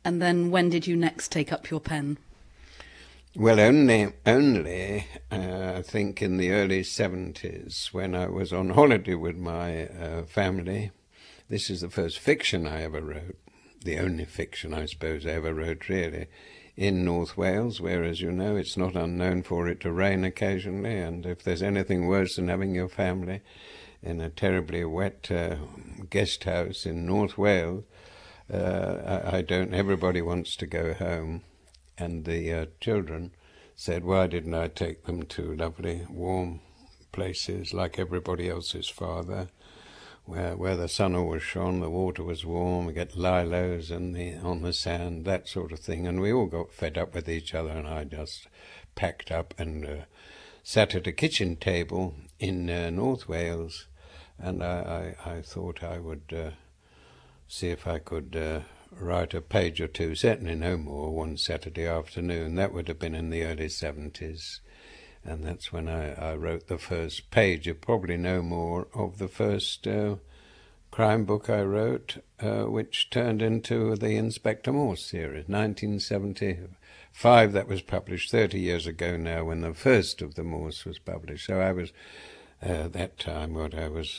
And then when did you next take up your pen? Well, only I think in the early 70s when I was on holiday with my family. This is the first fiction I ever wrote, the only fiction I suppose I ever wrote really, in North Wales, where, as you know, it's not unknown for it to rain occasionally, and if there's anything worse than having your family in a terribly wet guest house in North Wales, I don't. Everybody wants to go home, and the children said, "Why didn't I take them to lovely warm places like everybody else's father, where the sun always shone, the water was warm, we get lilos on the sand, that sort of thing." And we all got fed up with each other, and I just packed up and sat at a kitchen table in North Wales, and I thought I would see if I could write a page or two, certainly no more, one Saturday afternoon. That would have been in the early 70s. And that's when I wrote the first page, probably no more, of the first crime book I wrote, which turned into the Inspector Morse series. 1975, that was published 30 years ago now, when the first of the Morse was published. So I was, that time, I was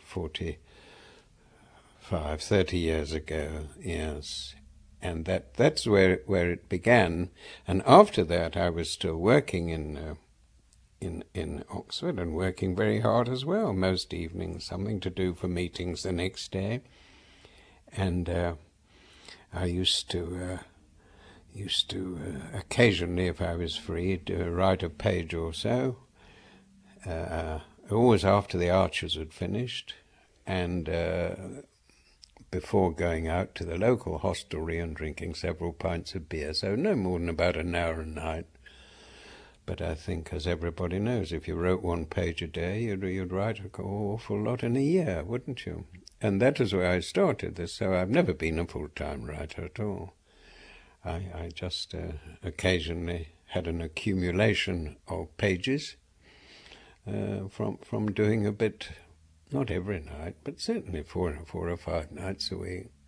45, 30 years ago, yes. And that's where it began. And after that, I was still working in Oxford, and working very hard as well, most evenings, something to do for meetings the next day. And I used to occasionally, if I was free, write a page or so, always after the Archers had finished, and before going out to the local hostelry and drinking several pints of beer, so no more than about an hour a night. But I think, as everybody knows, if you wrote one page a day, you'd write an awful lot in a year, wouldn't you? And that is where I started this, so I've never been a full-time writer at all. I just occasionally had an accumulation of pages from doing a bit, not every night, but certainly four or five nights a week.